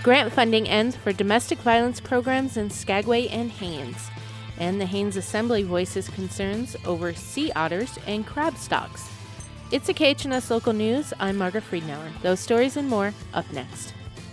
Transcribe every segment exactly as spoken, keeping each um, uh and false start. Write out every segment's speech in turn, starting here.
Grant funding ends for domestic violence programs in Skagway and Haines. And the Haines Assembly voices concerns over sea otters and crab stocks. It's a K H N S Local News. I'm Margaret Friedenauer. Those stories and more up next.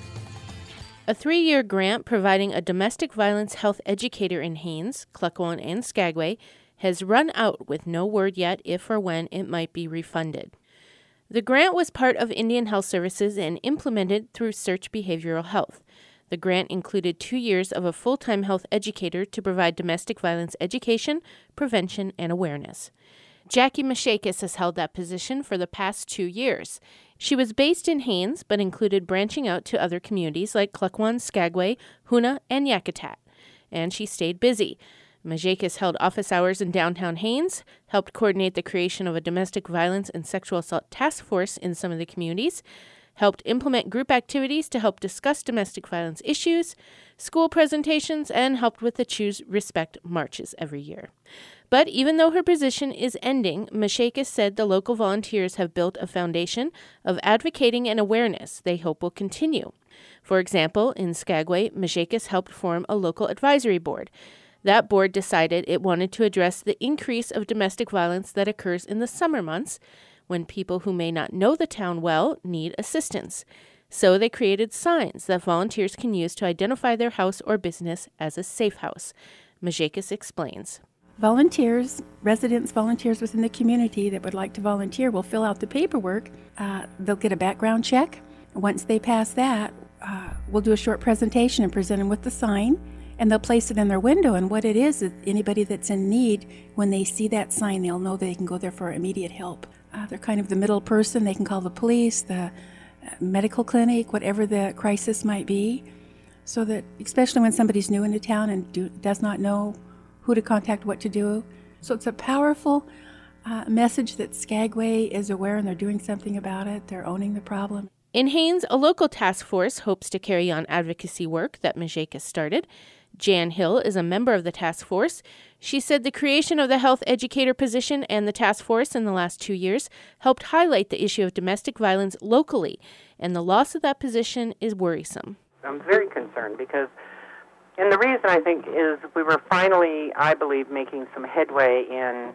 A three-year grant providing a domestic violence health educator in Haines, Cluckwan, and Skagway has run out with no word yet if or when it might be refunded. The grant was part of Indian Health Services and implemented through Search Behavioral Health. The grant included two years of a full-time health educator to provide domestic violence education, prevention, and awareness. Jackie Mashakis has held that position for the past two years. She was based in Haines, but included branching out to other communities like Cluckwan, Skagway, Hoonah, and Yakutat. And she stayed busy. Mashakis held office hours in downtown Haines, helped coordinate the creation of a domestic violence and sexual assault task force in some of the communities, helped implement group activities to help discuss domestic violence issues, school presentations, and helped with the Choose Respect marches every year. But even though her position is ending, Mashakis said the local volunteers have built a foundation of advocating and awareness they hope will continue. For example, in Skagway, Mashakis helped form a local advisory board. That board decided it wanted to address the increase of domestic violence that occurs in the summer months when people who may not know the town well need assistance. So they created signs that volunteers can use to identify their house or business as a safe house. Mashakis explains. Volunteers, residents, volunteers within the community that would like to volunteer will fill out the paperwork. Uh, they'll get a background check. Once they pass that, uh, we'll do a short presentation and present them with the sign, and they'll place it in their window. And what it is, is anybody that's in need, when they see that sign, they'll know they can go there for immediate help. Uh, they're kind of the middle person. They can call the police, the medical clinic, whatever the crisis might be, so that, especially when somebody's new into town and do, does not know who to contact, what to do. So it's a powerful uh, message that Skagway is aware and they're doing something about it. They're owning the problem. In Haines, a local task force hopes to carry on advocacy work that Mashakis started. Jan Hill is a member of the task force. She said the creation of the health educator position and the task force in the last two years helped highlight the issue of domestic violence locally, and the loss of that position is worrisome. I'm very concerned because And the reason, I think, is we were finally, I believe, making some headway in,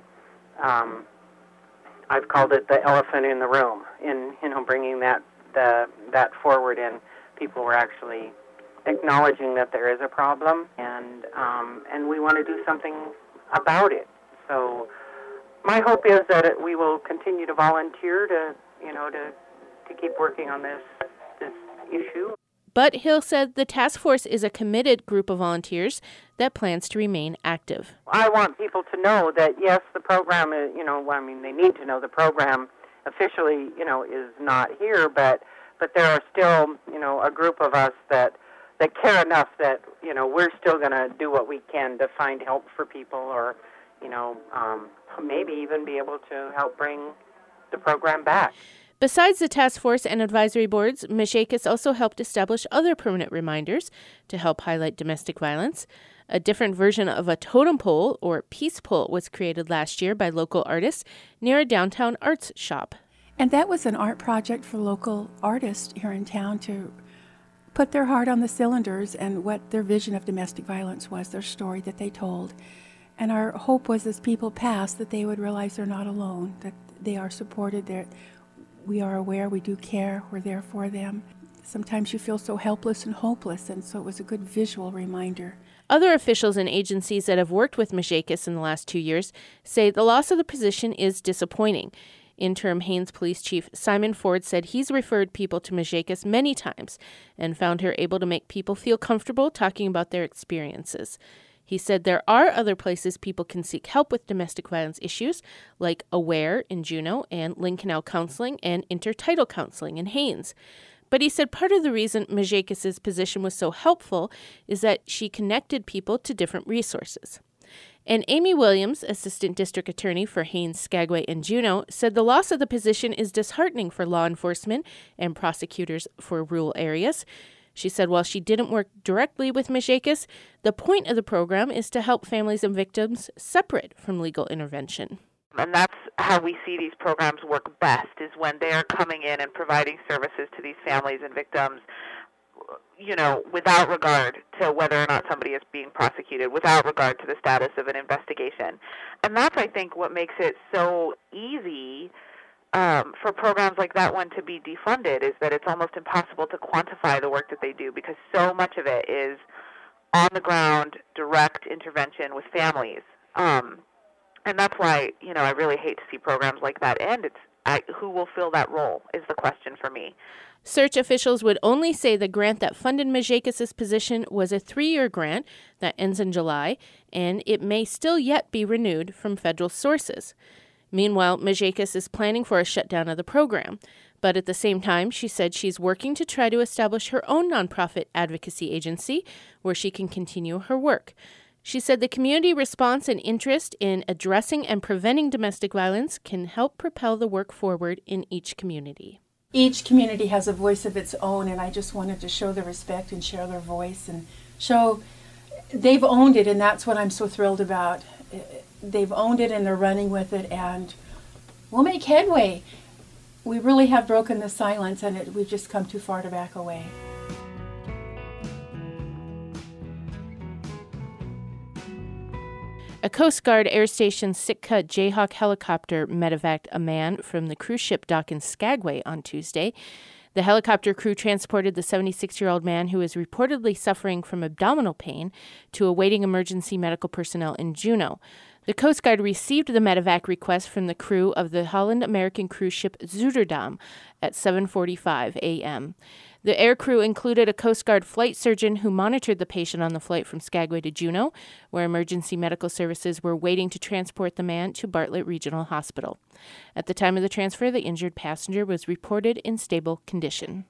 um, I've called it the elephant in the room, in, you know, bringing that the, that forward, and people were actually acknowledging that there is a problem, and um, and we want to do something about it. So my hope is that it, we will continue to volunteer to, you know, to to keep working on this this issue. But Hill said the task force is a committed group of volunteers that plans to remain active. I want people to know that, yes, the program is, you know, I mean, they need to know the program officially, you know, is not here, but but there are still, you know, a group of us that, that care enough that, you know, we're still going to do what we can to find help for people, or, you know, um, maybe even be able to help bring the program back. Besides the task force and advisory boards, Mashakis also helped establish other permanent reminders to help highlight domestic violence. A different version of a totem pole, or peace pole, was created last year by local artists near a downtown arts shop. And that was an art project for local artists here in town to put their heart on the cylinders and what their vision of domestic violence was, their story that they told. And our hope was, as people passed, that they would realize they're not alone, that they are supported, they're we are aware, we do care, we're there for them. Sometimes you feel so helpless and hopeless, and so it was a good visual reminder. Other officials and agencies that have worked with Mashakis in the last two years say the loss of the position is disappointing. Interim Haines Police Chief Simon Ford said he's referred people to Mashakis many times and found her able to make people feel comfortable talking about their experiences. He said there are other places people can seek help with domestic violence issues, like Aware in Juneau and Lynn Canal Counseling and Intertidal Counseling in Haines. But he said part of the reason Mashakis' position was so helpful is that she connected people to different resources. And Amy Williams, Assistant District Attorney for Haines, Skagway, and Juneau, said the loss of the position is disheartening for law enforcement and prosecutors for rural areas. She said while she didn't work directly with Mashakis, the point of the program is to help families and victims separate from legal intervention. And that's how we see these programs work best, is when they are coming in and providing services to these families and victims you know, without regard to whether or not somebody is being prosecuted, without regard to the status of an investigation. And that's, I think, what makes it so easy um, for programs like that one to be defunded, is that it's almost impossible to quantify the work that they do, because so much of it is on-the-ground, direct intervention with families. Um, and that's why, you know, I really hate to see programs like that end. It's I, who will fill that role is the question for me. Search officials would only say the grant that funded Mageikis' position was a three-year grant that ends in July, and it may still yet be renewed from federal sources. Meanwhile, Mageikis is planning for a shutdown of the program. But at the same time, she said she's working to try to establish her own nonprofit advocacy agency where she can continue her work. She said the community response and interest in addressing and preventing domestic violence can help propel the work forward in each community. Each community has a voice of its own, and I just wanted to show the respect and share their voice and show they've owned it, and that's what I'm so thrilled about. They've owned it and they're running with it, and we'll make headway. We really have broken the silence, and it, we've just come too far to back away. A Coast Guard Air Station Sitka Jayhawk helicopter medevaced a man from the cruise ship dock in Skagway on Tuesday. The helicopter crew transported the seventy-six-year-old man, who is reportedly suffering from abdominal pain, to awaiting emergency medical personnel in Juneau. The Coast Guard received the medevac request from the crew of the Holland-American cruise ship Zuiderdam at seven forty-five a.m. The air crew included a Coast Guard flight surgeon who monitored the patient on the flight from Skagway to Juneau, where emergency medical services were waiting to transport the man to Bartlett Regional Hospital. At the time of the transfer, the injured passenger was reported in stable condition.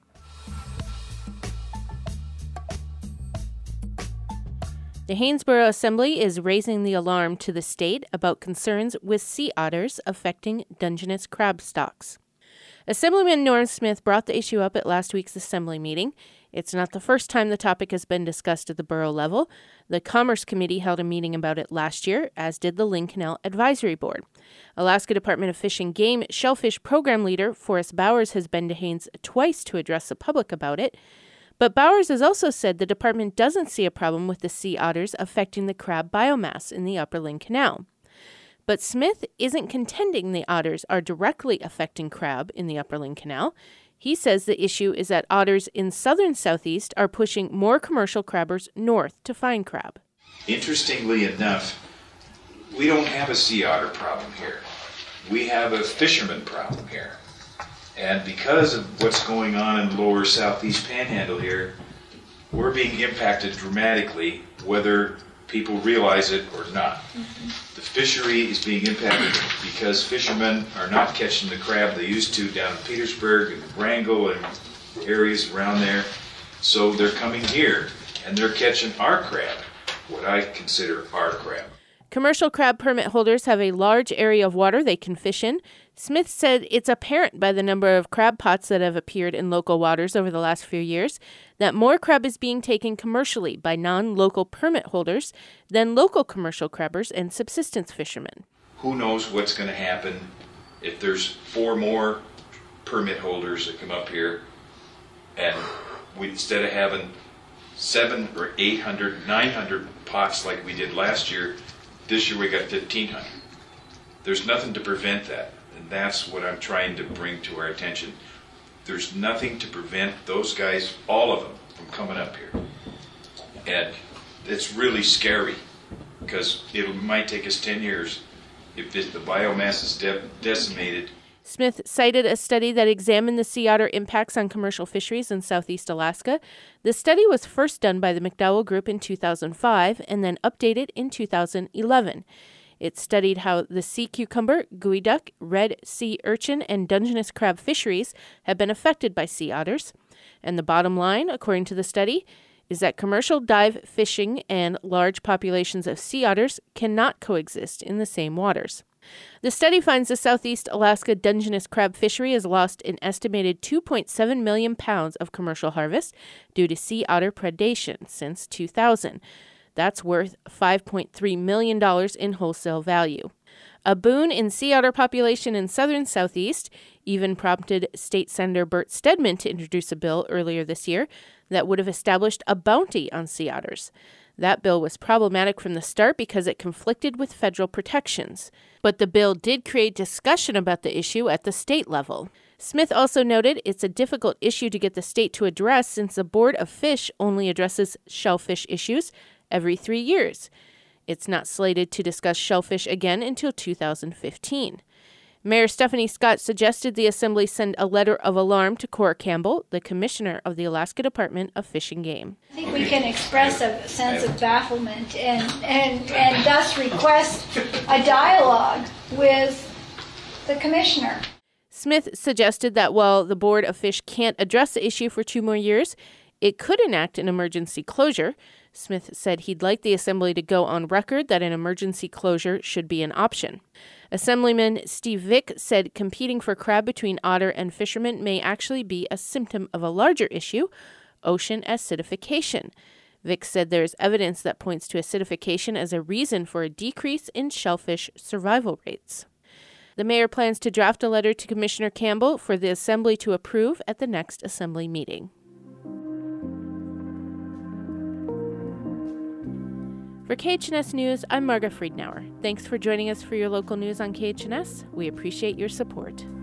The Haynesboro Assembly is raising the alarm to the state about concerns with sea otters affecting Dungeness crab stocks. Assemblyman Norm Smith brought the issue up at last week's Assembly meeting. It's not the first time the topic has been discussed at the borough level. The Commerce Committee held a meeting about it last year, as did the Lynn Canal Advisory Board. Alaska Department of Fish and Game Shellfish Program Leader Forrest Bowers has been to Haines twice to address the public about it. But Bowers has also said the department doesn't see a problem with the sea otters affecting the crab biomass in the Upper Lynn Canal. But Smith isn't contending the otters are directly affecting crab in the Upper Lynn Canal. He says the issue is that otters in southern Southeast are pushing more commercial crabbers north to find crab. Interestingly enough, we don't have a sea otter problem here. We have a fisherman problem here. And because of what's going on in the lower Southeast Panhandle here, we're being impacted dramatically, whether people realize it or not. Mm-hmm. The fishery is being impacted because fishermen are not catching the crab they used to down in Petersburg and Wrangell and areas around there. So they're coming here and they're catching our crab, what I consider our crab. Commercial crab permit holders have a large area of water they can fish in. Smith said it's apparent by the number of crab pots that have appeared in local waters over the last few years that more crab is being taken commercially by non-local permit holders than local commercial crabbers and subsistence fishermen. Who knows what's going to happen if there's four more permit holders that come up here, and we, instead of having seven or eight hundred, nine hundred pots like we did last year, this year we got fifteen hundred. There's nothing to prevent that, and that's what I'm trying to bring to our attention. There's nothing to prevent those guys, all of them, from coming up here. And it's really scary, because it might take us ten years if this, the biomass is de- decimated. Smith cited a study that examined the sea otter impacts on commercial fisheries in southeast Alaska. The study was first done by the McDowell Group in two thousand five and then updated in two thousand eleven. It studied how the sea cucumber, geoduck, red sea urchin, and Dungeness crab fisheries have been affected by sea otters. And the bottom line, according to the study, is that commercial dive fishing and large populations of sea otters cannot coexist in the same waters. The study finds the southeast Alaska Dungeness crab fishery has lost an estimated two point seven million pounds of commercial harvest due to sea otter predation since two thousand. That's worth five point three million dollars in wholesale value. A boon in sea otter population in southern Southeast even prompted State Senator Bert Stedman to introduce a bill earlier this year that would have established a bounty on sea otters. That bill was problematic from the start because it conflicted with federal protections. But the bill did create discussion about the issue at the state level. Smith also noted it's a difficult issue to get the state to address since the Board of Fish only addresses shellfish issues every three years. It's not slated to discuss shellfish again until two thousand fifteen. Mayor Stephanie Scott suggested the Assembly send a letter of alarm to Cora Campbell, the Commissioner of the Alaska Department of Fish and Game. I think we can express a sense of bafflement and, and, and thus request a dialogue with the Commissioner. Smith suggested that while the Board of Fish can't address the issue for two more years, it could enact an emergency closure. Smith said he'd like the Assembly to go on record that an emergency closure should be an option. Assemblyman Steve Vick said competing for crab between otter and fishermen may actually be a symptom of a larger issue, ocean acidification. Vick said there is evidence that points to acidification as a reason for a decrease in shellfish survival rates. The mayor plans to draft a letter to Commissioner Campbell for the Assembly to approve at the next Assembly meeting. For K H N S News, I'm Marga Friedenauer. Thanks for joining us for your local news on K H N S. We appreciate your support.